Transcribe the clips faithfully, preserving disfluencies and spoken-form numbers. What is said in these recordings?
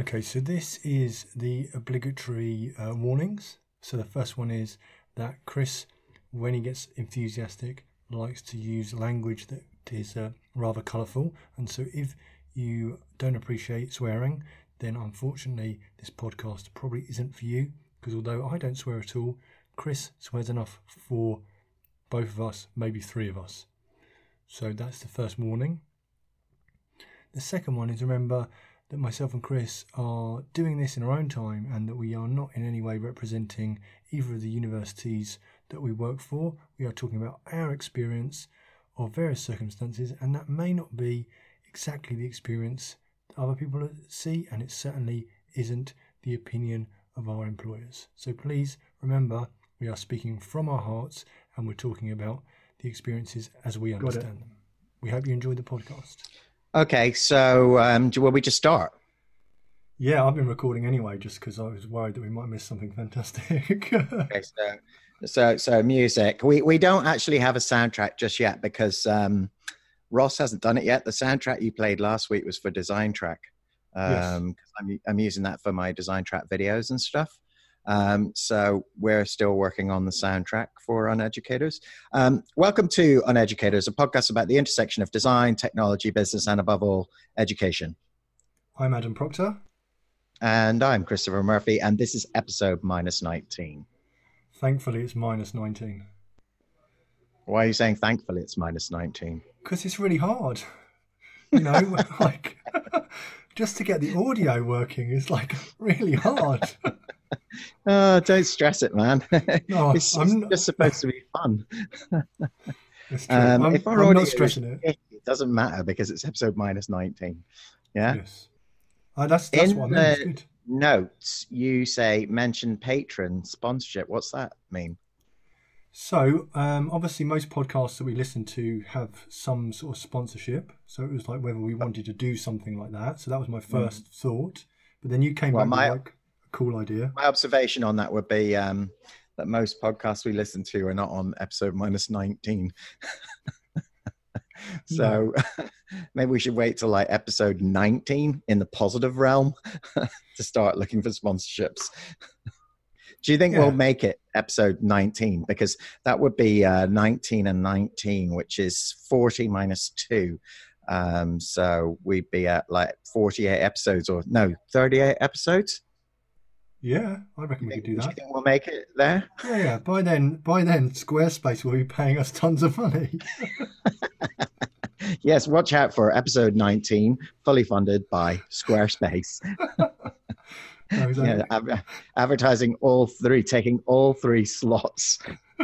Okay, so this is the obligatory uh, warnings. So the first one is that Chris, when he gets enthusiastic, likes to use language that is uh, rather colourful. And so if you don't appreciate swearing, then unfortunately this podcast probably isn't for you, because although I don't swear at all, Chris swears enough for both of us, maybe three of us. So that's the first warning. The second one is, remember that myself and Chris are doing this in our own time and that we are not in any way representing either of the universities that we work for. We are talking about our experience of various circumstances, and that may not be exactly the experience that other people see, and it certainly isn't the opinion of our employers. So please remember, we are speaking from our hearts and we're talking about the experiences as we understand them. We hope you enjoyed the podcast. Okay, so um, do, will we just start? Yeah, I've been recording anyway, just because I was worried that we might miss something fantastic. Okay, so so so music. We we don't actually have a soundtrack just yet because um, Ross hasn't done it yet. The soundtrack you played last week was for Design Track. Um, Yes. 'cause I'm I'm using that for my Design Track videos and stuff. Um, so we're still working on the soundtrack for Uneducators. Um, welcome to Uneducators, a podcast about the intersection of design, technology, business, and above all, education. I'm Adam Proctor. And I'm Christopher Murphy, and this is episode minus nineteen. Thankfully, it's minus nineteen. Why are you saying thankfully it's minus nineteen? Because it's really hard. You know, like, just to get the audio working is like really hard. Oh, don't stress it, man. No, it's I'm it's just supposed to be fun. It's true. Um, I'm, if our I'm audio not stressing is- it. It doesn't matter because it's episode minus nineteen. Yeah. Yes. Uh, that's that's In what I mean. It's the- good. Notes, you say mention patron sponsorship. What's that mean? So, um, obviously, most podcasts that we listen to have some sort of sponsorship. So it was like whether we wanted to do something like that. So that was my first thought. But then you came Well, back my- with like a cool idea. My observation on that would be um, that most podcasts we listen to are not on episode minus nineteen. So maybe we should wait till like episode nineteen in the positive realm to start looking for sponsorships. Do you think Yeah. we'll make it episode nineteen? Because that would be uh, nineteen and nineteen, which is forty minus two. Um, so we'd be at like forty-eight episodes, or no, thirty-eight episodes. Yeah, I reckon we could do Do you that. think we'll make it there? Yeah, yeah. By then, by then, Squarespace will be paying us tons of money. Yes, watch out for episode nineteen, fully funded by Squarespace. No, exactly. Yeah, ad- advertising all three, taking all three slots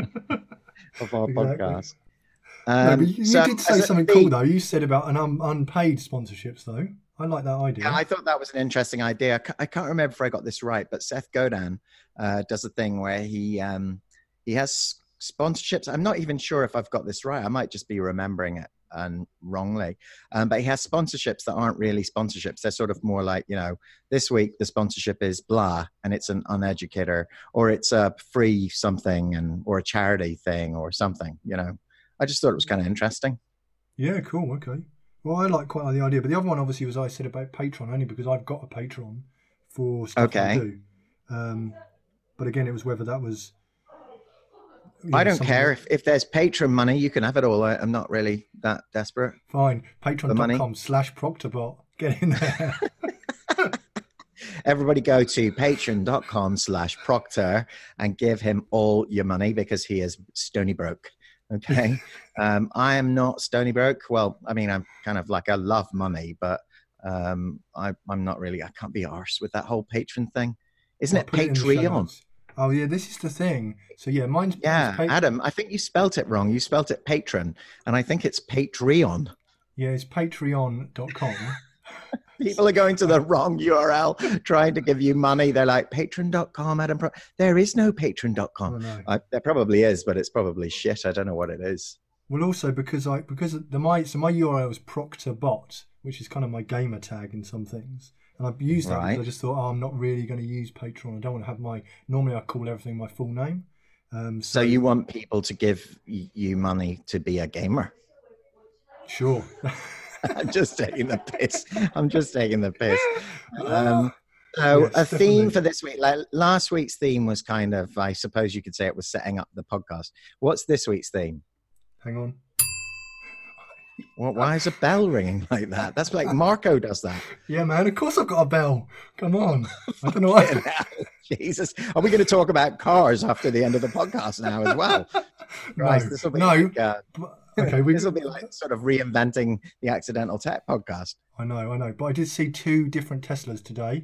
of our Exactly. podcast. No, Um, but you, you so did say as a- something the- cool though. You said about an un, unpaid sponsorships though. I like that idea. Yeah, I thought that was an interesting idea. I ca- I can't remember if I got this right, but Seth Godin uh, does a thing where he um, he has sponsorships. I'm not even sure if I've got this right. I might just be remembering it and wrongly. Um, but he has sponsorships that aren't really sponsorships. They're sort of more like, you know, this week the sponsorship is blah, and it's an uneducator, or it's a free something, and or a charity thing or something. You know, I just thought it was kind of interesting. Yeah, cool. Okay. Well, I like quite like the idea, but the other one obviously was I said about Patreon only because I've got a Patreon for stuff I Okay. do. Um, but again, it was whether that was. you I know, don't something care that- if, if there's patron money, you can have it all. I, I'm not really that desperate. Fine. money. Patreon.com slash Proctorbot. Get in there. Everybody go to patreon.com slash proctor and give him all your money because he is stony broke. Okay. um, I am not stony broke. Well, I mean, I'm kind of like, I love money, but um, I, I'm not really, I can't be arsed with that whole patron thing. Isn't I'll it put in the show Patreon? notes. Oh yeah, this is the thing. So yeah, mine's Yeah, it's pa- Adam, I think you spelt it wrong. You spelt it patron, and I think it's Patreon. yeah, it's patreon dot com. People are going to the wrong U R L trying to give you money. They're like, patron dot com, Adam. Pro-. There is no patron dot I com. don't know. I, there probably is, but it's probably shit. I don't know what it is. Well, also because I because the my so my U R L is Proctorbot, which is kind of my gamer tag in some things, and I've used that Right. because I just thought, oh, I'm not really going to use Patreon. I don't want to have my normally I call everything my full name. Um, So you want people to give y- you money to be a gamer? sure. I'm just taking the piss. I'm just taking the piss. Um, So Yes, a theme definitely. for this week, like last week's theme was kind of, I suppose you could say it was setting up the podcast. What's this week's theme? Hang on. Well, why is a bell ringing like that? That's like Marco does that. Yeah, man. Of course, I've got a bell. Come on. I don't know why. Fucking hell, Jesus. Are we going to talk about cars after the end of the podcast now as well? Christ, No, this will be no. like, uh, but- okay, we. this will be like sort of reinventing the Accidental Tech podcast, I know, I know. But I did see two different Teslas today.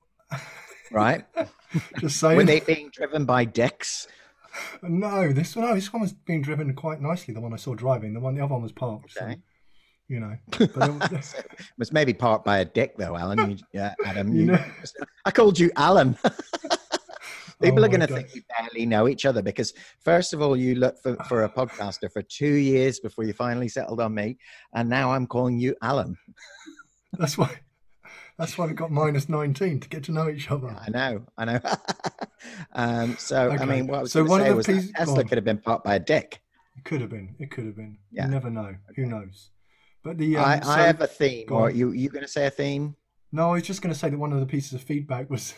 right? Just saying. Were they being driven by dicks? No, this no, this one was being driven quite nicely. The one I saw driving. The one, the other one was parked. So, Okay. you know. But it, So, it was maybe parked by a dick, though, Alan. You, yeah, Adam. You You, know- I called you Alan. People Oh are going to my think gosh. you barely know each other because, first of all, you looked for, for a podcaster for two years before you finally settled on me, and now I'm calling you Alan. That's why. That's why we got minus nineteen to get to know each other. I know, I know. um, so, I Okay. mean, what I was So going to one of say the was pieces- that go Tesla on. could have been parked by a dick. It could have been. It could have been. Yeah. You never know. Who knows? But the um, I, so, I have a theme, go or on. you you going to say a theme? No, I was just going to say that one of the pieces of feedback was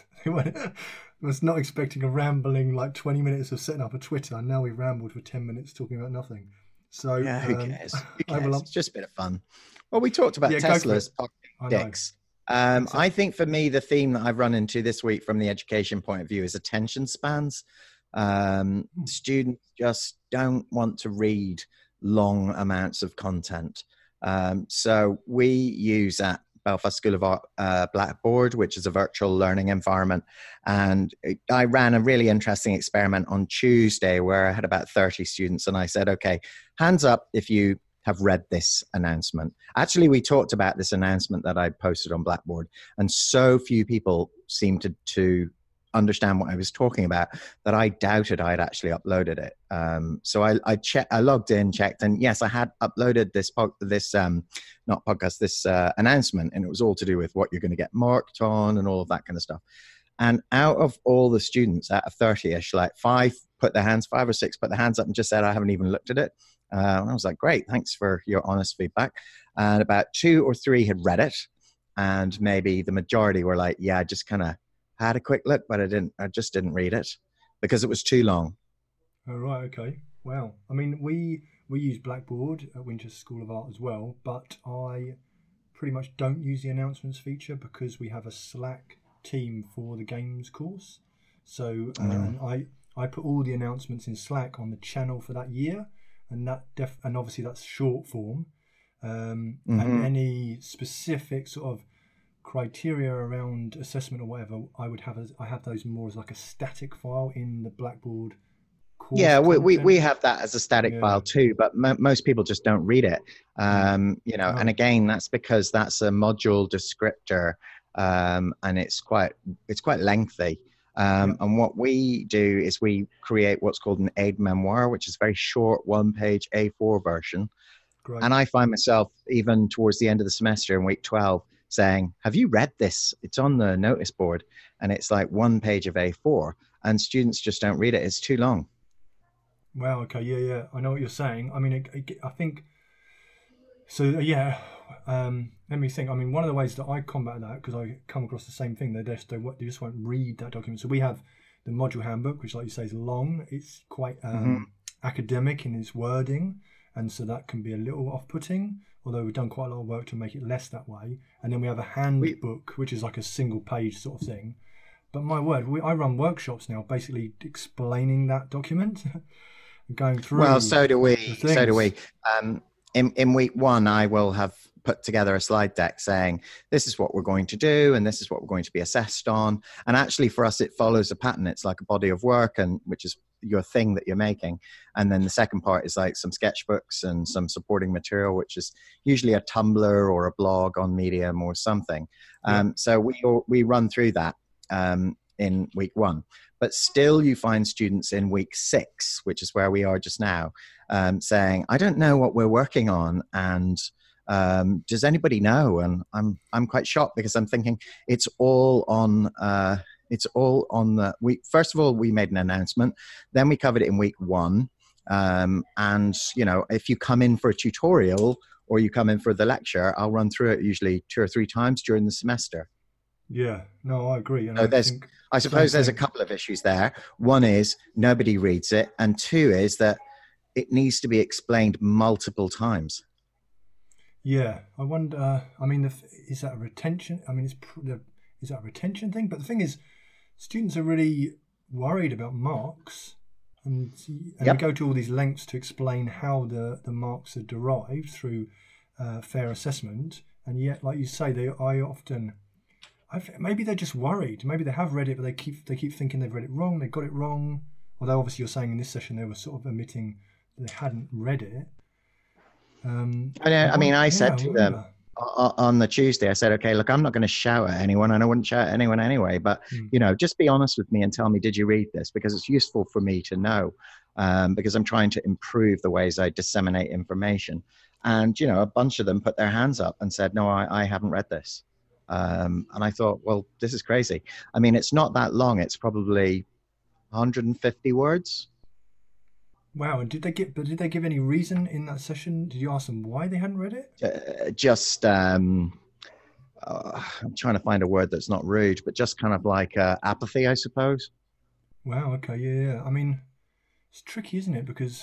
was not expecting a rambling like twenty minutes of setting up a Twitter, and now we rambled for ten minutes talking about nothing. So Yeah, who um, cares? Who I will cares? up- It's just a bit of fun. Well, we talked about Yeah, go for Tesla's I know. dicks. Um, Exactly. I think for me, the theme that I've run into this week from the education point of view is attention spans. Um, Hmm. students just don't want to read long amounts of content. Um, so we use at Belfast School of Art uh, Blackboard, which is a virtual learning environment. And I ran a really interesting experiment on Tuesday where I had about thirty students, and I said, okay, hands up if you have read this announcement. Actually, we talked about this announcement that I posted on Blackboard, and so few people seemed to, to understand what I was talking about that I doubted I'd actually uploaded it. Um, so I, I checked, I logged in, checked, and yes, I had uploaded this pod, this um, not podcast, this uh, announcement, and it was all to do with what you're going to get marked on and all of that kind of stuff. And out of all the students, out of thirty-ish, like five put their hands, five or six put their hands up and just said, I haven't even looked at it. Uh, and I was like, great, thanks for your honest feedback. And about two or three had read it, and maybe the majority were like, yeah, I just kind of had a quick look, but I didn't, I just didn't read it because it was too long. Oh, right, okay. Wow. I mean, we we use Blackboard at Winchester School of Art as well, but I pretty much don't use the announcements feature because we have a Slack team for the games course. So uh, Oh. and I I put all the announcements in Slack on the channel for that year, and that def and obviously that's short form, um, Mhm. and any specific sort of criteria around assessment or whatever, I would have as I have those more as like a static file in the Blackboard course. Yeah, we, we, content. we have that as a static Yeah. file too, but mo most people just don't read it. Um, you know, No. and again, that's because that's a module descriptor, um, and it's quite it's quite lengthy. Um, Yeah. And what we do is we create what's called an aid memoir, which is a very short one-page A four version. Great. And I find myself even towards the end of the semester in week twelve saying, have you read this? It's on the notice board, and it's like one page of A four, and students just don't read it. It's too long. Wow. Okay. Yeah. Yeah. I know what you're saying. I mean, it, it, I think so. Yeah. Um, let me think. I mean, one of the ways that I combat that, because I come across the same thing, they just they, wo- they just won't read that document. So we have the module handbook, which, like you say, is long. It's quite um, academic in its wording, and so that can be a little off-putting. Although we've done quite a lot of work to make it less that way. And then we have a handbook, which is like a single-page sort of thing. But my word, we, I run workshops now, basically explaining that document, going through. Well, so do we. the So do things. we. Um, in in week one, I will have put together a slide deck saying this is what we're going to do, and this is what we're going to be assessed on. And actually, for us, it follows a pattern. It's like a body of work, and which is your thing that you're making. And then the second part is like some sketchbooks and some supporting material, which is usually a Tumblr or a blog on Medium or something. Yeah. Um, so we all- we run through that um, in week one. But still, you find students in week six, which is where we are just now, um, saying, "I don't know what we're working on, and um, does anybody know?" And I'm I'm quite shocked because I'm thinking it's all on uh, it's all on the we. First of all, we made an announcement, then we covered it in week one, um, and you know, if you come in for a tutorial or you come in for the lecture, I'll run through it usually two or three times during the semester. Yeah, no, I agree. And So I there's, think I same, suppose there's a same. couple of issues there. One is nobody reads it, and two is that it needs to be explained multiple times. Yeah, I wonder. I mean, the, is that a retention? I mean, it's the is that a retention thing? But the thing is, students are really worried about marks, and and we Yep. go to all these lengths to explain how the the marks are derived through uh, fair assessment, and yet, like you say, they I often. I've, maybe they're just worried. Maybe they have read it, but they keep they keep thinking they've read it wrong. They got it wrong. Although obviously you're saying in this session they were sort of admitting they hadn't read it. Um, I know. I I mean, want, I yeah, I said to them wonder. o- on the Tuesday, I said, okay, look, I'm not going to shout at anyone, and I wouldn't shout at anyone anyway. But Hmm. you know, just be honest with me and tell me, did you read this? Because it's useful for me to know. Um, because I'm trying to improve the ways I disseminate information. And you know, a bunch of them put their hands up and said, no, I, I haven't read this. Um, and I thought, well, this is crazy. I mean, it's not that long. It's probably one hundred fifty words. Wow, and did they get? But did they give any reason in that session? Did you ask them why they hadn't read it? Uh, just um, uh, I'm trying to find a word that's not rude, but just kind of like uh, apathy, I suppose. Wow. Okay. Yeah. Yeah. I mean, it's tricky, isn't it? Because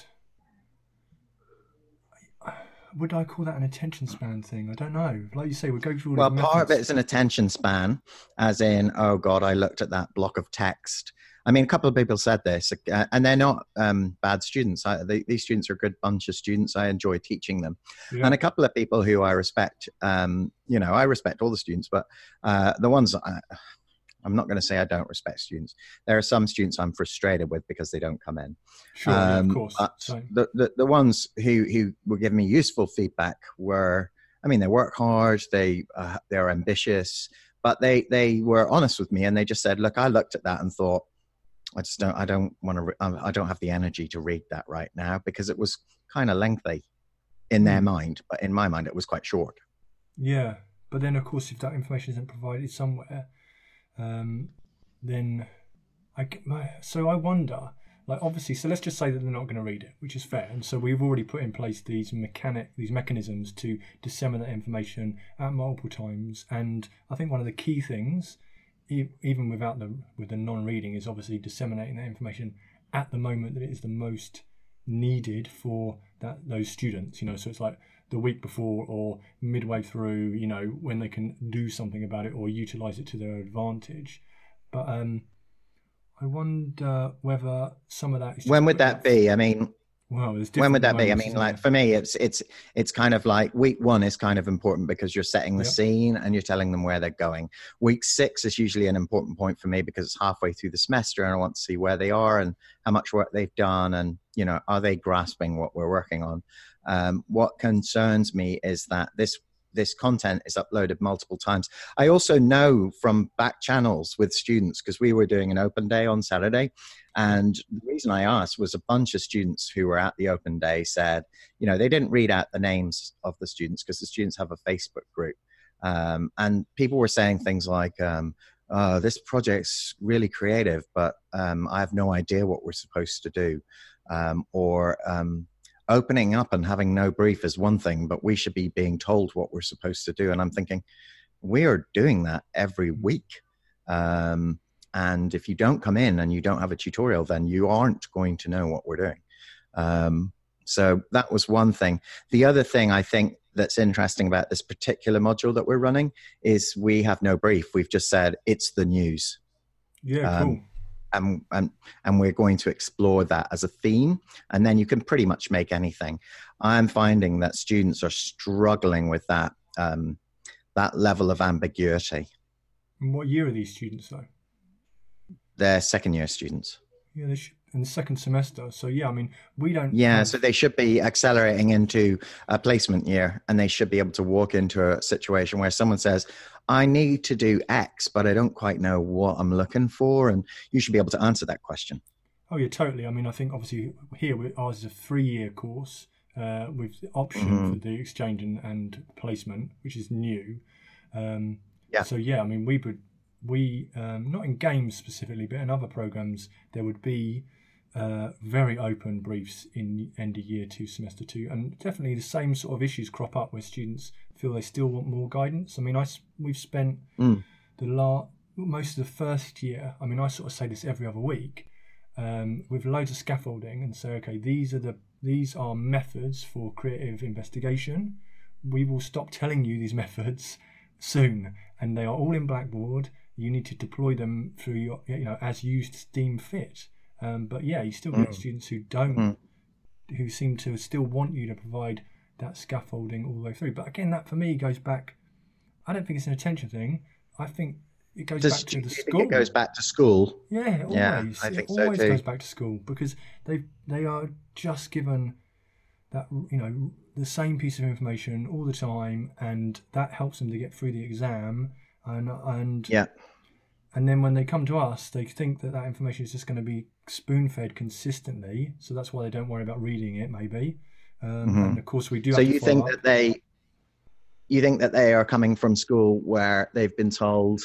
would I call that an attention span thing? I don't know. Like you say, we go through all these Well, part of it methods. is an attention span, as in, oh God, I looked at that block of text. I mean, a couple of people said this, uh, and they're not um, bad students. I, they, these students are a good bunch of students. I enjoy teaching them. Yeah. And a couple of people who I respect, um, you know, I respect all the students, but uh, the ones I, I'm not going to say I don't respect students. There are some students I'm frustrated with because they don't come in. Sure. Yeah. Of Um, course. but Same. the, the, the ones who, who were giving me useful feedback were, I mean, they work hard, they, uh, they're ambitious, but they, they were honest with me and they just said, look, I looked at that and thought, I just don't, I don't want to, re- I don't have the energy to read that right now because it was kind of lengthy in their Hmm. mind, but in my mind, it was quite short. Yeah. But then, of course, if that information isn't provided somewhere, um, then I get my, so I wonder, like obviously, so let's just say that they're not going to read it, which is fair, and so we've already put in place these mechanic these mechanisms to disseminate information at multiple times, and I think one of the key things, e- even without the with the non-reading, is obviously disseminating that information at the moment that it is the most needed for that those students. You know, so it's like the week before or midway through. You know, when they can do something about it or utilize it to their advantage. But um, I wonder whether some of that is When just would putting that out. be? I mean, Well, there's when would different that be? I moments, mean, isn't like there? for me, it's it's it's kind of like week one is kind of important because you're setting the Yeah, scene and you're telling them where they're going. Week six is usually an important point for me because it's halfway through the semester and I want to see where they are and how much work they've done and you know are they grasping what we're working on. Um, what concerns me is that this this content is uploaded multiple times. I also know from back channels with students because we were doing an open day on Saturday. yeah. And the reason I asked was a bunch of students who were at the open day said, you know, they didn't read out the names of the students because the students have a Facebook group. Um, and people were saying things like, um, oh, this project's really creative, but um, I have no idea what we're supposed to do. Um, or um, opening up and having no brief is one thing, but we should be being told what we're supposed to do. And I'm thinking, we are doing that every week. Um, and if you don't come in and you don't have a tutorial, then you aren't going to know what we're doing. Um, so that was one thing. The other thing I think that's interesting about this particular module that we're running is we have no brief. We've just said it's the news. Yeah, Um, cool. and, and, and we're going to explore that as a theme. And then you can pretty much make anything. I'm finding that students are struggling with that, um, that level of ambiguity. And what year are these students though? They're second year students. Yeah, they should in the second semester. So yeah, I mean, we don't Yeah, have. so they should be accelerating into a placement year and they should be able to walk into a situation where someone says, I need to do X, but I don't quite know what I'm looking for. And you should be able to answer that question. Oh yeah, totally. I mean, I think obviously here we- ours is a three-year course uh, with the option Mm-hmm. for the exchange and, and placement, which is new. Um, Yeah. so yeah, I mean, we would we um, not in games specifically, but in other programs, there would be uh, very open briefs in end of year two, semester two, and definitely the same sort of issues crop up where students feel they still want more guidance. I mean, I s- we've spent Mm. the la- most of the first year, I mean, I sort of say this every other week, um, with loads of scaffolding and say, okay, these are the these are methods for creative investigation. We will stop telling you these methods soon, and they are all in Blackboard. You need to deploy them through your, you know, as you deem fit. Um, but yeah, you still get mm. students who don't, mm. who seem to still want you to provide that scaffolding all the way through. But again, that for me goes back. I don't think it's an attention thing. I think it goes Does, back to the think school. It goes back to school. Yeah, always. Yeah, I think it so always too. goes back to school because they they are just given that, you know, the same piece of information all the time, and that helps them to get through the exam. And and yeah. And then when they come to us, they think that that information is just going to be spoon-fed consistently. So that's why they don't worry about reading it, maybe. Um, mm-hmm. And of course, we do. So have you to think up. that they, you think that they are coming from school where they've been told,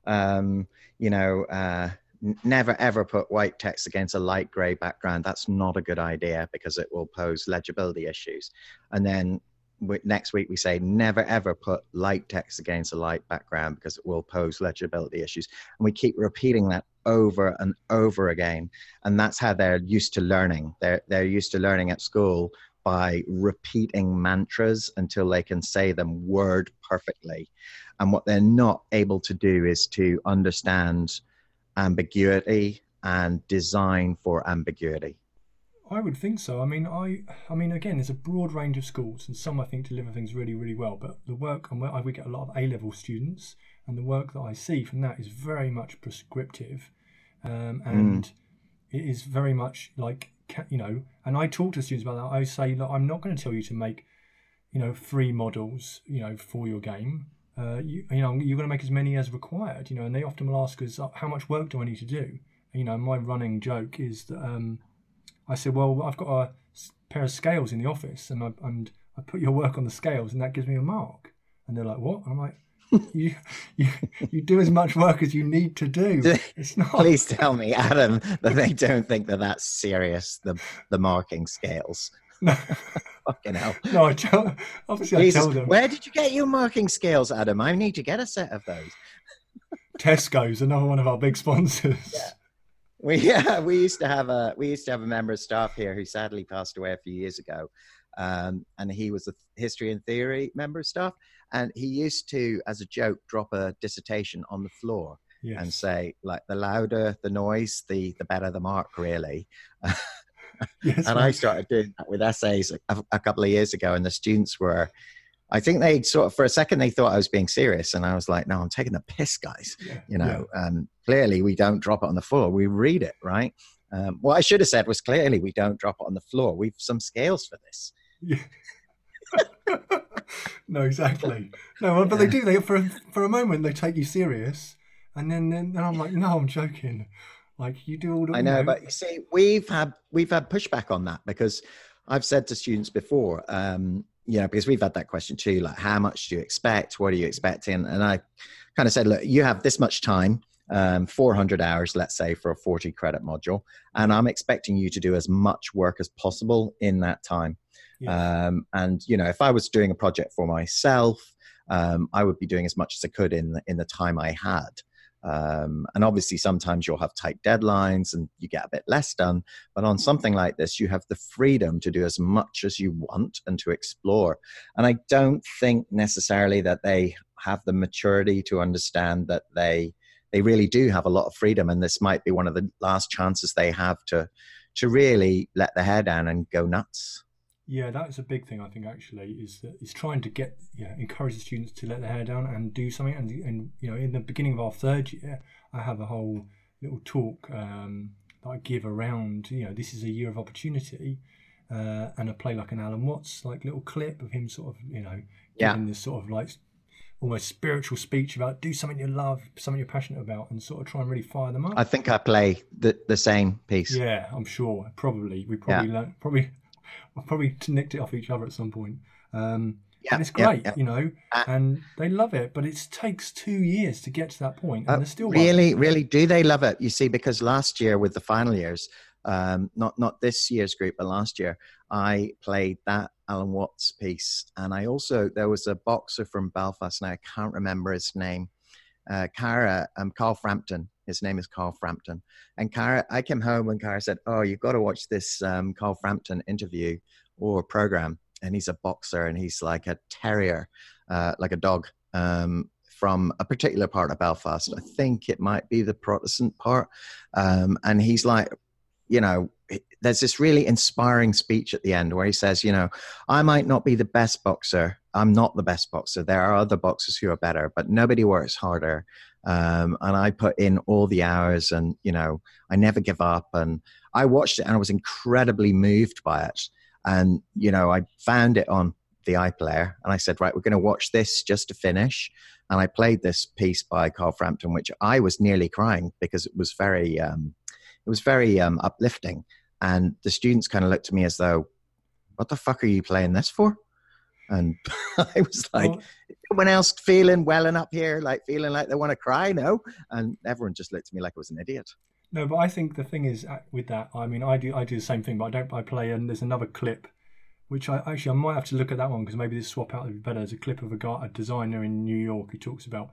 um, you know, uh, n- never ever put white text against a light grey background. That's not a good idea because it will pose legibility issues. And then next week we say never ever put light text against a light background because it will pose legibility issues, and we keep repeating that over and over again. And that's how they're used to learning. They're they're used to learning at school by repeating mantras until they can say them word perfectly. And what they're not able to do is to understand ambiguity and design for ambiguity. I would think so. I mean, I, I mean, again, there's a broad range of schools, and some I think deliver things really, really well. But the work, and we get a lot of A-level students, and the work that I see from that is very much prescriptive, um, and mm. it is very much like, you know. And I talk to students about that. I say, look, I'm not going to tell you to make, you know, free models, you know, for your game. Uh, you, you know, you're going to make as many as required, you know. And they often will ask us, how much work do I need to do? You know, my running joke is that. Um, I said, well, I've got a pair of scales in the office, and I, and I put your work on the scales, and that gives me a mark. And they're like, what? And I'm like, you, you, you do as much work as you need to do. It's not. Please tell me, Adam, that they don't think that that's serious. The the marking scales. No. Fucking hell. No, I tell, obviously Jesus, I tell them. Where did you get your marking scales, Adam? I need to get a set of those. Tesco's, another one of our big sponsors. Yeah. We yeah we used to have a we used to have a member of staff here who sadly passed away a few years ago, um, and he was a history and theory member of staff, and he used to, as a joke, drop a dissertation on the floor yes. and say, like, the louder the noise, the the better the mark, really. Yes, and right. I started doing that with essays a, a couple of years ago, and the students were. I think they sort of, for a second, they thought I was being serious. And I was like, no, I'm taking the piss, guys. Yeah, you know, yeah. um, clearly we don't drop it on the floor. We read it, right? Um, what I should have said was clearly we don't drop it on the floor. We've some scales for this. Yeah. No, exactly. No, but they do. They for, for a moment, they take you serious. And then, then, then I'm like, no, I'm joking. Like, you do all the... I know, you know, but you see, we've had, we've had pushback on that because I've said to students before, um, you know, because we've had that question too, like, how much do you expect? What are you expecting? And I kind of said, look, you have this much time, um, four hundred hours, let's say, for a forty credit module. And I'm expecting you to do as much work as possible in that time. Yeah. Um, and, you know, if I was doing a project for myself, um, I would be doing as much as I could in the, in the time I had. Um, and obviously sometimes you'll have tight deadlines and you get a bit less done, but on something like this, you have the freedom to do as much as you want and to explore. And I don't think necessarily that they have the maturity to understand that they, they really do have a lot of freedom. And this might be one of the last chances they have to, to really let their hair down and go nuts. Yeah, that's a big thing, I think, actually, is that is trying to get, yeah, encourage the students to let their hair down and do something. And, and you know, in the beginning of our third year, I have a whole little talk um, that I give around, you know, this is a year of opportunity. Uh, and I play like an Alan Watts, like, little clip of him sort of, you know, giving yeah. this sort of like almost spiritual speech about do something you love, something you're passionate about, and sort of try and really fire them up. I think I play the, the same piece. Yeah, I'm sure. Probably. We probably yeah. learned, probably... We've probably nicked it off each other at some point. Um, yeah, and it's great, yeah, yeah. you know, uh, and they love it, but it takes two years to get to that point. And uh, they're still really, working. really do they love it? You see, because last year with the final years, um, not, not this year's group, but last year, I played that Alan Watts piece. And I also, there was a boxer from Belfast, and I can't remember his name. uh, Cara, um, Carl Frampton. His name is Carl Frampton. And Cara, I came home and Cara said, "Oh, you've got to watch this um, Carl Frampton interview or program." And he's a boxer, and he's like a terrier, uh, like a dog, um, from a particular part of Belfast. I think it might be the Protestant part. Um, and he's like, you know, there's this really inspiring speech at the end where he says, you know, I might not be the best boxer. I'm not the best boxer. There are other boxers who are better, but nobody works harder. Um, and I put in all the hours, and, you know, I never give up. And I watched it and I was incredibly moved by it. And, you know, I found it on the iPlayer and I said, right, we're going to watch this just to finish. And I played this piece by Carl Frampton, which I was nearly crying because it was very, um, it was very um, uplifting. And the students kind of looked at me as though, what the fuck are you playing this for? And I was like, well, someone else feeling welling up here, like feeling like they want to cry, no? And everyone just looked at me like I was an idiot. No, but I think the thing is with that, I mean, I do I do the same thing, but I don't, I play, and there's another clip, which I actually, I might have to look at that one because maybe this swap out would be better. There's a clip of a guy, a designer in New York who talks about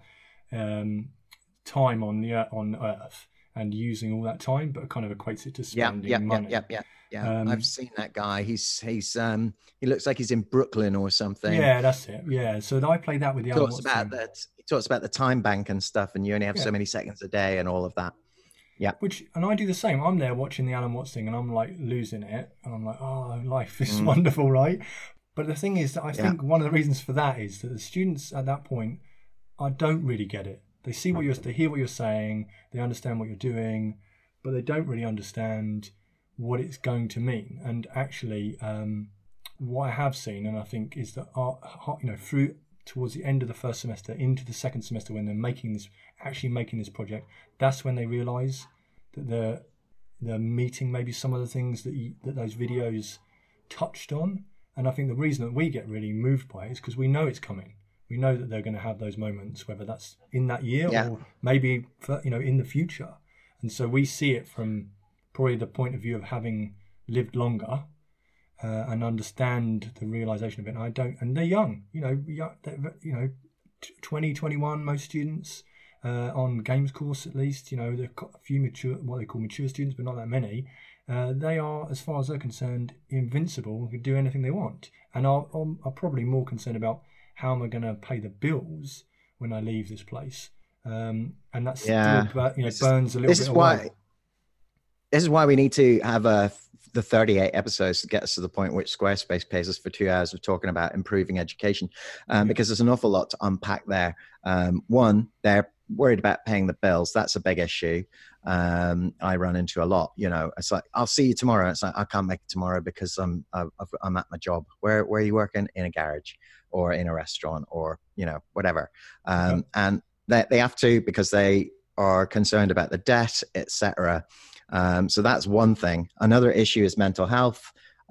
um, time on the on Earth and using all that time, but kind of equates it to spending yeah, yeah, money. Yeah, yeah, yeah, yeah. Um, I've seen that guy. He's, he's, um, he looks like he's in Brooklyn or something. Yeah, that's it. Yeah. So I play that with the he talks about that. He talks about the time bank and stuff, and you only have yeah. so many seconds a day and all of that. Yeah. Which, and I do the same. I'm there watching the Alan Watts thing and I'm like losing it. And I'm like, oh, life is mm. wonderful, right? But the thing is that I yeah. think one of the reasons for that is that the students at that point, I don't really get it. They see what you're, they hear what you're saying, they understand what you're doing, but they don't really understand what it's going to mean. And actually, um, what I have seen, and I think, is that our, you know, through towards the end of the first semester into the second semester, when they're making this, actually making this project, that's when they realise that they're they're meeting maybe some of the things that you, that those videos touched on. And I think the reason that we get really moved by it is because we know it's coming. We know that they're going to have those moments, whether that's in that year yeah. or maybe for, you know, in the future. And so we see it from probably the point of view of having lived longer uh, and understand the realization of it. And I don't, and they're young, you know, young, you know, twenty, twenty-one, most students uh, on games course at least, you know, they've got a few mature, what they call mature students, but not that many. Uh, they are, as far as they're concerned, invincible and can do anything they want. And are, are probably more concerned about how am I going to pay the bills when I leave this place. Um, and that's yeah. still, you know, burns a little this bit is away. Why, this is why we need to have a, the thirty-eight episodes to get us to the point which Squarespace pays us for two hours of talking about improving education, um, because there's an awful lot to unpack there. Um, one, they're worried about paying the bills. That's a big issue. Um, I run into a lot, you know, it's like, I'll see you tomorrow. It's like, I can't make it tomorrow because I'm, I've, I'm at my job. Where, where are you working? In a garage or in a restaurant or, you know, whatever. Um, okay. And they, they have to, because they are concerned about the debt, et cetera. Um, so that's one thing. Another issue is mental health.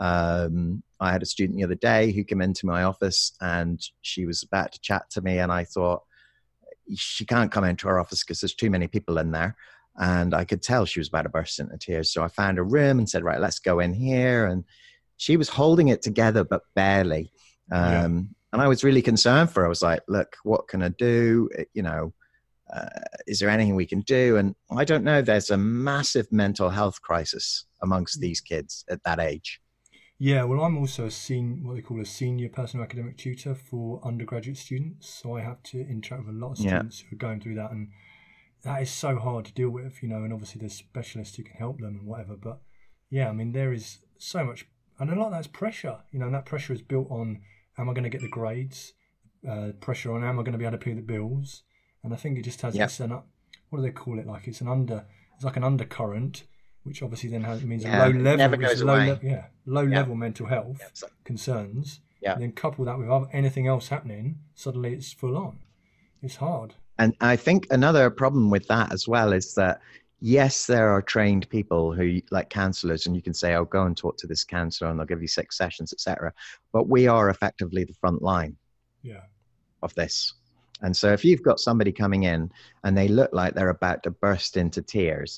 Um, I had a student the other day who came into my office and she was about to chat to me. And I thought, she can't come into our office because there's too many people in there. And I could tell she was about to burst into tears. So I found a room and said, right, let's go in here. And she was holding it together, but barely. Um, yeah. And I was really concerned for her. I was like, look, what can I do? You know, uh, is there anything we can do? And I don't know. There's a massive mental health crisis amongst these kids at that age. Yeah, well, I'm also a sen- what they call a senior personal academic tutor for undergraduate students. So I have to interact with a lot of students yeah. who are going through that. And that is so hard to deal with, you know, and obviously there's specialists who can help them and whatever. But yeah, I mean, there is so much, and a lot of that's pressure, you know, and that pressure is built on, am I going to get the grades? Uh, pressure on, am I going to be able to pay the bills? And I think it just has yep. this, an, what do they call it? Like it's an under, it's like an undercurrent, which obviously then has, means yeah, a low level, never goes low away. Le- yeah, low yeah. level mental health yeah, so, concerns. Yeah. And then couple that with other, anything else happening, suddenly it's full on. It's hard. And I think another problem with that as well is that, yes, there are trained people who, like counselors, and you can say, oh, go and talk to this counselor and they'll give you six sessions, et cetera. But we are effectively the front line yeah. of this. And so if you've got somebody coming in and they look like they're about to burst into tears,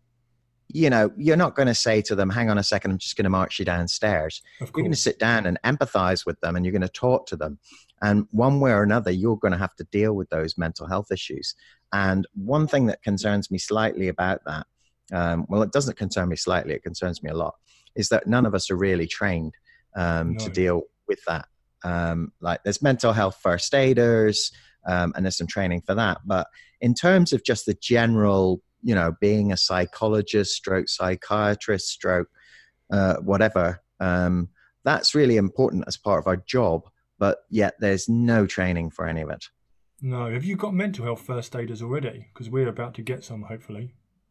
you know, you're not going to say to them, hang on a second, I'm just going to march you downstairs. You're going to sit down and empathize with them and you're going to talk to them. And one way or another, you're going to have to deal with those mental health issues. And one thing that concerns me slightly about that, um, well, it doesn't concern me slightly, it concerns me a lot, is that none of us are really trained um, No. to deal with that. Um, like there's mental health first aiders, um, and there's some training for that. But in terms of just the general, you know, being a psychologist, stroke psychiatrist, stroke uh, whatever, um, that's really important as part of our job. But yet there's no training for any of it. No. Have you got mental health first aiders already? Because we're about to get some, hopefully.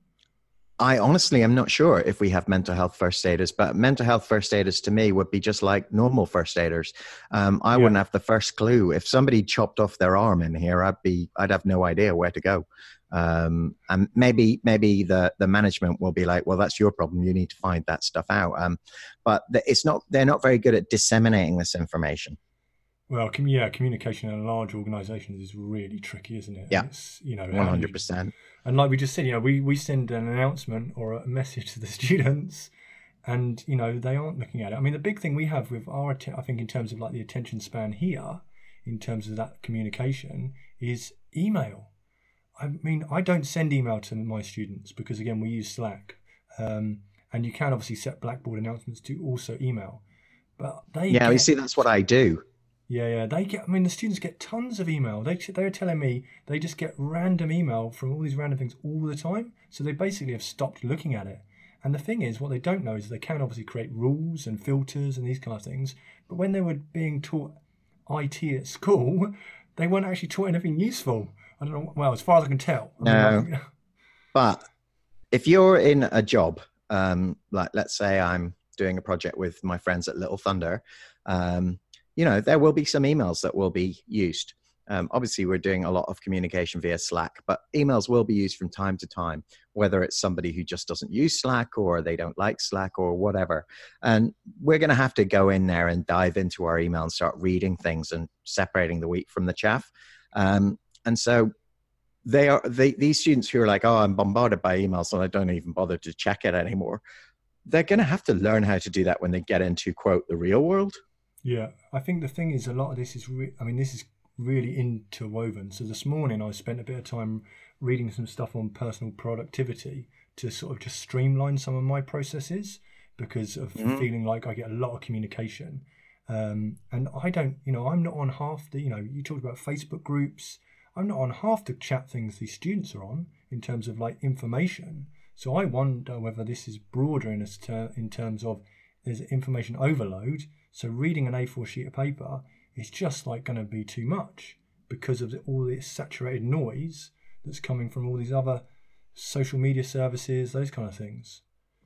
I honestly am not sure if we have mental health first aiders, but mental health first aiders to me would be just like normal first aiders. Um, I Yeah. wouldn't have the first clue. If somebody chopped off their arm in here, I'd be, I'd have no idea where to go. Um, and maybe, maybe the, the management will be like, well, that's your problem. You need to find that stuff out. Um, but it's not, they're not very good at disseminating this information. Well, com- yeah, communication in large organisations is really tricky, isn't it? Yeah. And it's, you know, how do one you- hundred percent. And like we just said, you know, we, we send an announcement or a message to the students and, you know, they aren't looking at it. I mean, the big thing we have with our, atten- I think in terms of like the attention span here, in terms of that communication, is email. I mean, I don't send email to my students because, again, we use Slack. Um, and you can obviously set Blackboard announcements to also email. But they Yeah, get, you see, that's what I do. Yeah, yeah. They get. I mean, the students get tons of email. They they were telling me they just get random email from all these random things all the time. So they basically have stopped looking at it. And the thing is, what they don't know is they can obviously create rules and filters and these kind of things. But when they were being taught I T at school, they weren't actually taught anything useful. I don't know. Well, as far as I can tell. I No. mean, like, But if you're in a job, um, like let's say I'm doing a project with my friends at Little Thunder, um, you know, there will be some emails that will be used. Um, obviously, we're doing a lot of communication via Slack, but emails will be used from time to time, whether it's somebody who just doesn't use Slack or they don't like Slack or whatever. And we're going to have to go in there and dive into our email and start reading things and separating the wheat from the chaff. Um, and so they are they, these students who are like, oh, I'm bombarded by emails and I don't even bother to check it anymore. They're going to have to learn how to do that when they get into, quote, the real world. Yeah, I think the thing is, a lot of this is, re- I mean, this is really interwoven. So this morning I spent a bit of time reading some stuff on personal productivity to sort of just streamline some of my processes because of Mhm. feeling like I get a lot of communication. Um, and I don't, you know, I'm not on half the, you know, you talked about Facebook groups. I'm not on half the chat things these students are on in terms of like information. So I wonder whether this is broader in, a ter- in terms of there's information overload. So reading an A four sheet of paper is just like going to be too much because of the, all this saturated noise that's coming from all these other social media services, those kind of things.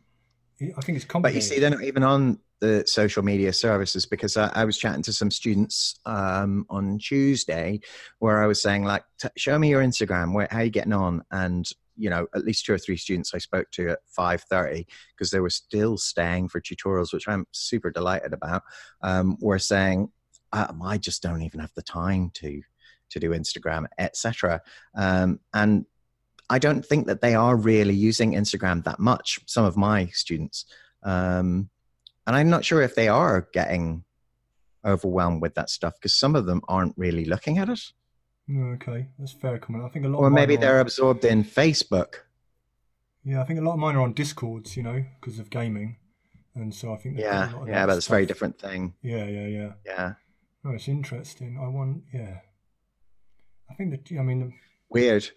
I think it's complicated. But you see, they're not even on the social media services because I, I was chatting to some students um, on Tuesday where I was saying, like, t- show me your Instagram, where, how are you getting on? And, you know, at least two or three students I spoke to at five thirty because they were still staying for tutorials, which I'm super delighted about, um, were saying, um, I just don't even have the time to to do Instagram, et cetera. Um, and I don't think that they are really using Instagram that much, some of my students. Um, and I'm not sure if they are getting overwhelmed with that stuff because some of them aren't really looking at it. Okay, that's a fair comment. I think a lot Or of mine maybe are they're on, absorbed in Facebook. yeah, I think a lot of mine are on Discords, you know, because of gaming. And so I think they've got Yeah, a lot of yeah, that but it's a very stuff. different thing. Yeah, yeah, yeah. Yeah. No, it's interesting. I want, yeah. I think that, I mean, Weird.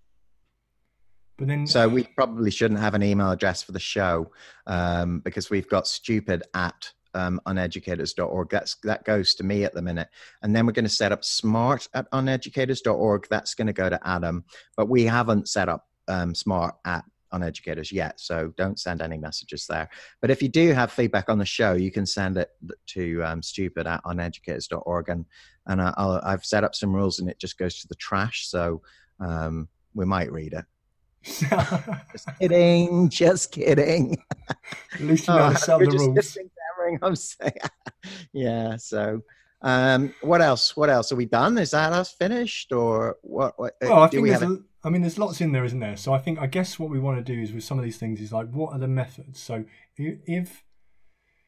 but then, So we probably shouldn't have an email address for the show um, because we've got stupid at um, uneducators dot org. That's, that goes to me at the minute. And then we're going to set up smart at uneducators dot org. That's going to go to Adam. But we haven't set up um, smart at uneducators yet. So don't send any messages there. But if you do have feedback on the show, you can send it to um, stupid at uneducators dot org. And, and I, I'll, I've set up some rules and it just goes to the trash. So um, we might read it. Just kidding, just kidding. at least you know Oh, to set up you're the just rules. listening to everything I'm saying. Yeah. So, um, what else? What else? Are we done? Is that us finished, or what? what Well, I do think we there's have? a, I mean, there's lots in there, isn't there? So I think, I guess what we want to do is with some of these things is like, what are the methods? So i- if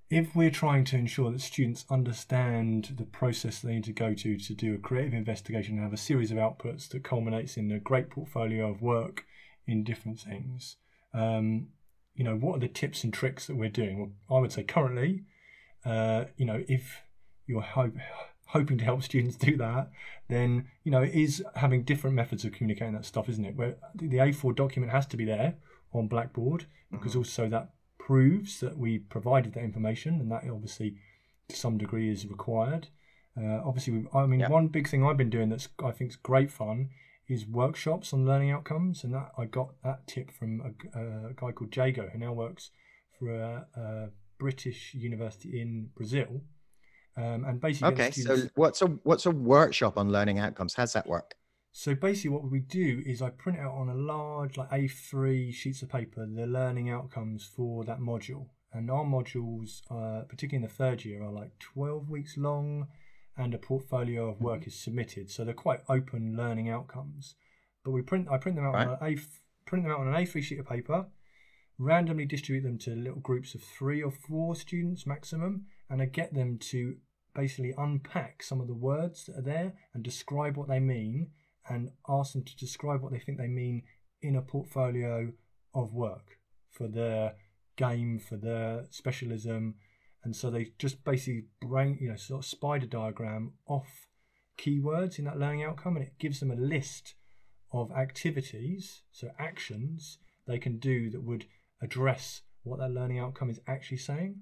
if we're trying to ensure that students understand the process they need to go to to do a creative investigation and have a series of outputs that culminates in a great portfolio of work in different things, um, you know, what are the tips and tricks that we're doing? Well, I would say currently, uh, you know, if you're hope, hoping to help students do that, then, you know, it is having different methods of communicating that stuff, isn't it? Where the A four document has to be there on Blackboard, because mm-hmm. also that proves that we provided that information, and that obviously to some degree is required. Uh, obviously, we've, I mean, yeah. one big thing I've been doing that's I think is great fun is workshops on learning outcomes, and that I got that tip from a, a guy called Jago, who now works for a, a British university in Brazil. Um, and basically, okay. Students... So, what's a what's a workshop on learning outcomes? How's that work? So basically, what we do is I print out on a large, like A three sheets of paper, the learning outcomes for that module. And our modules, uh, particularly in the third year, are like twelve weeks long, and a portfolio of work mm-hmm. is submitted. So they're quite open learning outcomes. But we print, I print them out right. on an A, print them out on an A three sheet of paper, randomly distribute them to little groups of three or four students maximum, and I get them to basically unpack some of the words that are there and describe what they mean, and ask them to describe what they think they mean in a portfolio of work for their game, for their specialism. And so they just basically bring, you know, sort of spider diagram off keywords in that learning outcome, and it gives them a list of activities, so actions they can do that would address what that learning outcome is actually saying.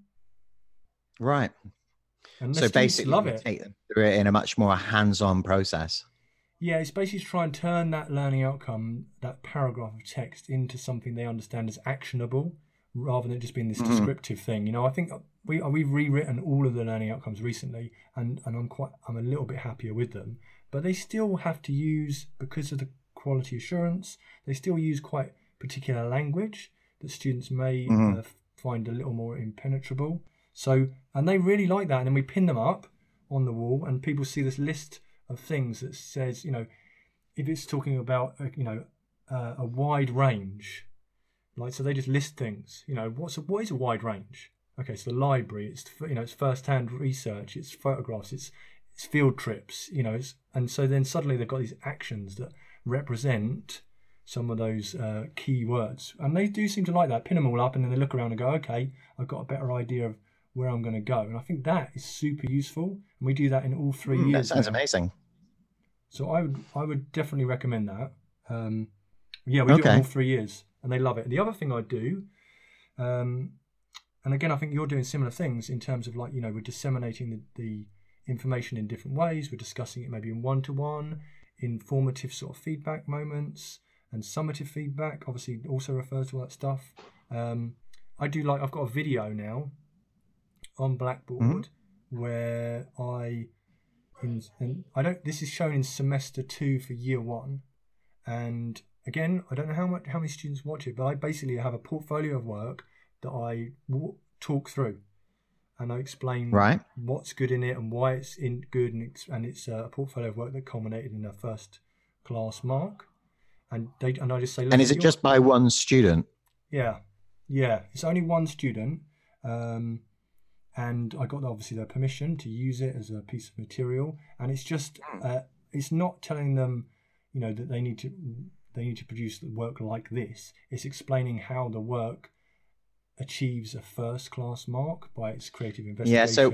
Right. And so basically love you it. take them through it in a much more hands-on process. Yeah, it's basically to try and turn that learning outcome, that paragraph of text, into something they understand as actionable, rather than just being this mm-hmm. descriptive thing. You know, I think we we've rewritten all of the learning outcomes recently, and, and I'm quite I'm a little bit happier with them. But they still have to use, because of the quality assurance, they still use quite particular language that students may mm-hmm. uh, find a little more impenetrable. So, and they really like that. And then we pin them up on the wall, and people see this list of things that says, you know, if it's talking about, uh, you know, uh, a wide range, like, so they just list things, you know, what's a, what is a wide range? Okay, so the library, it's, you know, it's first-hand research, it's photographs, it's it's field trips, you know, it's, and so then suddenly they've got these actions that represent some of those uh, key words, and they do seem to like that. Pin them all up, and then they look around and go, okay, I've got a better idea of where I'm going to go. And I think that is super useful, and we do that in all three mm, years. That sounds now. amazing. So I would I would definitely recommend that. Um, yeah, we okay. do it in all three years, and they love it. The other thing I do, um, and again, I think you're doing similar things in terms of, like, you know, we're disseminating the, the information in different ways. We're discussing it maybe in one-to-one, informative sort of feedback moments, and summative feedback obviously also refers to all that stuff. Um, I do like, I've got a video now on Blackboard mm-hmm. where I, in, in, I don't, this is shown in semester two for year one. And again, I don't know how much, how many students watch it, but I basically have a portfolio of work that I w- talk through, and I explain right. what's good in it and why it's in good, and it's, and it's a portfolio of work that culminated in a first class mark. And they and I just say, and is it just by one student? Yeah, yeah, it's only one student, um, and I got obviously their permission to use it as a piece of material. And it's just, uh, it's not telling them, you know, that they need to they need to produce the work like this. It's explaining how the work achieves a first class mark by its creative investigation. Yeah, so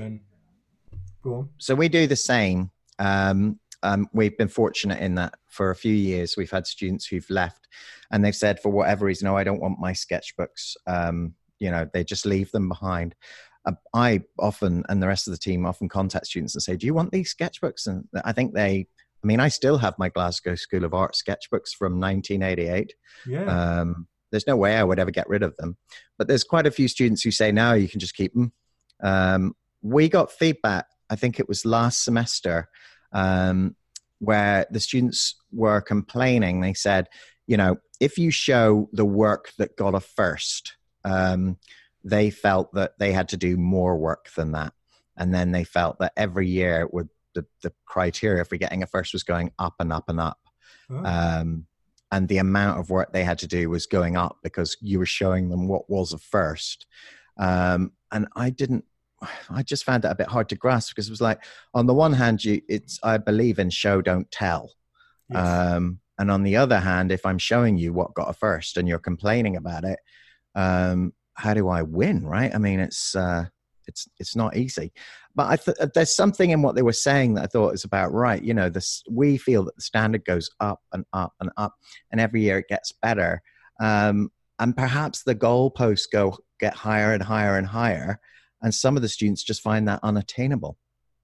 go on. So we do the same. Um, um, we've been fortunate in that for a few years we've had students who've left, and they've said, for whatever reason, no, I don't want my sketchbooks. Um, you know, they just leave them behind. Uh, I often, and the rest of the team often, contact students and say, do you want these sketchbooks? And I think they, I mean, I still have my Glasgow School of Art sketchbooks from nineteen eighty-eight. Yeah. Um, there's no way I would ever get rid of them. But there's quite a few students who say, no, you can just keep them. Um, we got feedback, I think it was last semester, um, where the students were complaining. They said, you know, if you show the work that got a first, um, they felt that they had to do more work than that. And then they felt that every year would the, the criteria for getting a first was going up and up and up. Oh. Um, and the amount of work they had to do was going up because you were showing them what was a first. Um, and I didn't I just found that a bit hard to grasp, because it was like, on the one hand, you, it's, I believe in show, don't tell. Yes. Um, and on the other hand, if I'm showing you what got a first and you're complaining about it, um, how do I win? Right. I mean, it's, uh, it's, it's not easy, but I th- there's something in what they were saying that I thought was about right. You know, this, we feel that the standard goes up and up and up, and every year it gets better. Um, and perhaps the goalposts go, get higher and higher and higher. And some of the students just find that unattainable.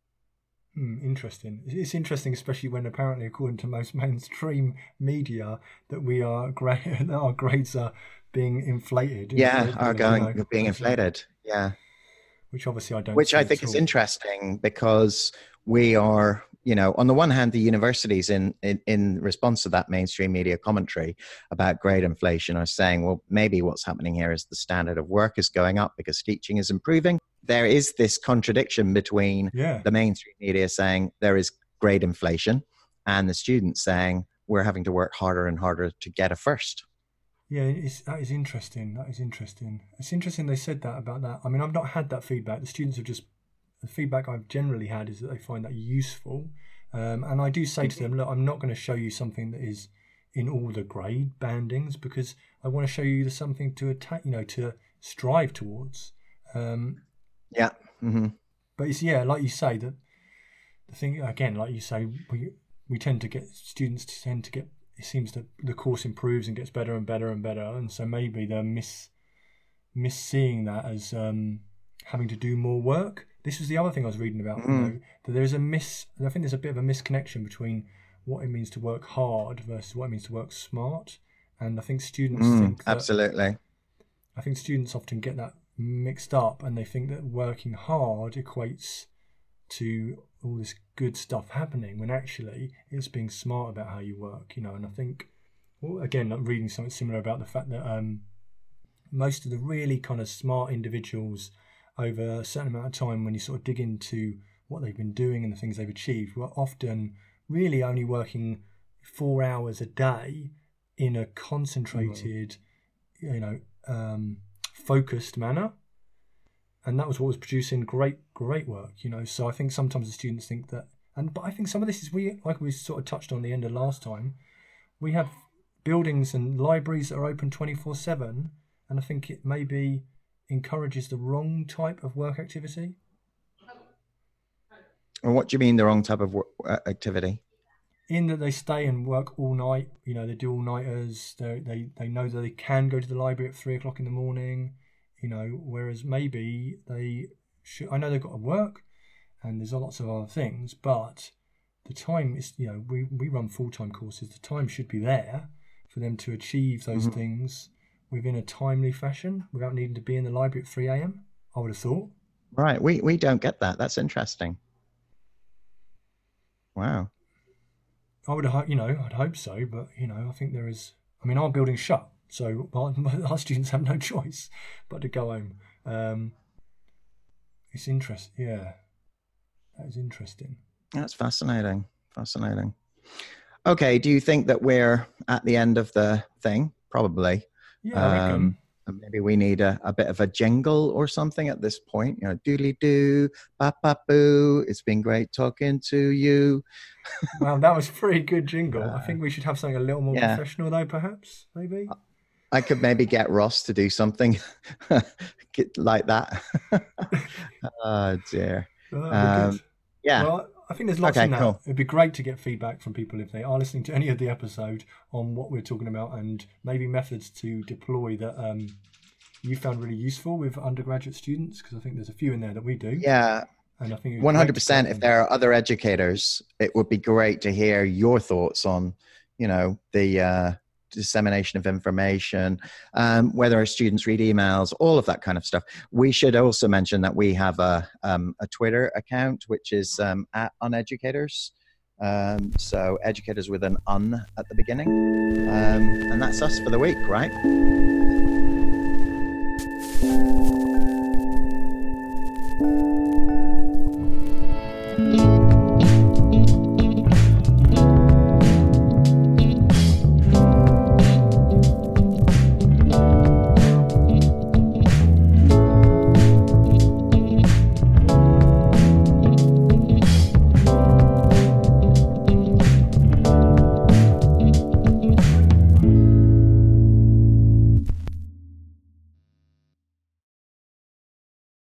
Hmm, interesting. It's interesting, especially when apparently, according to most mainstream media, that we are gra- that our grades are being inflated. Yeah, inflated, are going you know, being inflated. Yeah, which obviously I don't. Which I think is interesting, because we are, you know, on the one hand, the universities in, in in response to that mainstream media commentary about grade inflation are saying, well, maybe what's happening here is the standard of work is going up because teaching is improving. There is this contradiction between yeah. the mainstream media saying there is grade inflation and the students saying we're having to work harder and harder to get a first. Yeah, it's, that is interesting. That is interesting. It's interesting they said that about that. I mean, I've not had that feedback. The students have just, the feedback I've generally had is that they find that useful. Um, and I do say to them, look, I'm not going to show you something that is in all the grade bandings, because I want to show you the something to attack, you know, to strive towards. Um, yeah. Mm-hmm. But it's, yeah, like you say, that the thing, again, like you say, we we tend to get, students tend to get, it seems that the course improves and gets better and better and better. And so maybe they're miss, miss seeing that as um, having to do more work. This was the other thing I was reading about, mm-hmm. you know, that there is a miss, I think there's a bit of a misconnection between what it means to work hard versus what it means to work smart. And I think students mm, think that, absolutely. I think students often get that mixed up, and they think that working hard equates to all this good stuff happening, when actually it's being smart about how you work, you know. And I think, well, again, I'm reading something similar about the fact that um, most of the really kind of smart individuals over a certain amount of time, when you sort of dig into what they've been doing and the things they've achieved, were often really only working four hours a day in a concentrated, mm-hmm. you know, um, focused manner. And that was what was producing great, great work, you know. So I think sometimes the students think that, and but I think some of this is, we, like we sort of touched on the end of last time, we have buildings and libraries that are open twenty-four seven, and I think it maybe encourages the wrong type of work activity. And what do you mean the wrong type of work activity? In that they stay and work all night, you know, they do all-nighters, they they they know that they can go to the library at three o'clock in the morning, you know, whereas maybe they should, I know they've got to work and there's lots of other things, but the time is, you know, we, we run full-time courses, the time should be there for them to achieve those mm-hmm. things within a timely fashion without needing to be in the library at three a.m, I would have thought. Right, we, we don't get that. That's interesting. Wow. I would have, you know, I'd hope so, but, you know, I think there is, I mean, our building's shut, so our, our students have no choice but to go home. Um, it's interesting, yeah. That is interesting. That's fascinating, fascinating. Okay, do you think that we're at the end of the thing? Probably. Yeah, I reckon. Um, maybe we need a, a bit of a jingle or something at this point. You know, doodly doo, ba ba boo. It's been great talking to you. Wow, that was a pretty good jingle. Uh, I think we should have something a little more yeah. professional, though. Perhaps, maybe. I could maybe get Ross to do something like that. Oh dear. Well, um, yeah. Well, I think there's lots okay, in that. Cool. It'd be great to get feedback from people if they are listening to any of the episode on what we're talking about, and maybe methods to deploy that um, you found really useful with undergraduate students, because I think there's a few in there that we do. Yeah. And I think one hundred percent if there are other educators, it would be great to hear your thoughts on, you know, the uh, dissemination of information, um, whether our students read emails, all of that kind of stuff. We should also mention that we have a, um, a Twitter account, which is um, at Uneducators. Um, so educators with an un at the beginning. Um, and that's us for the week, right?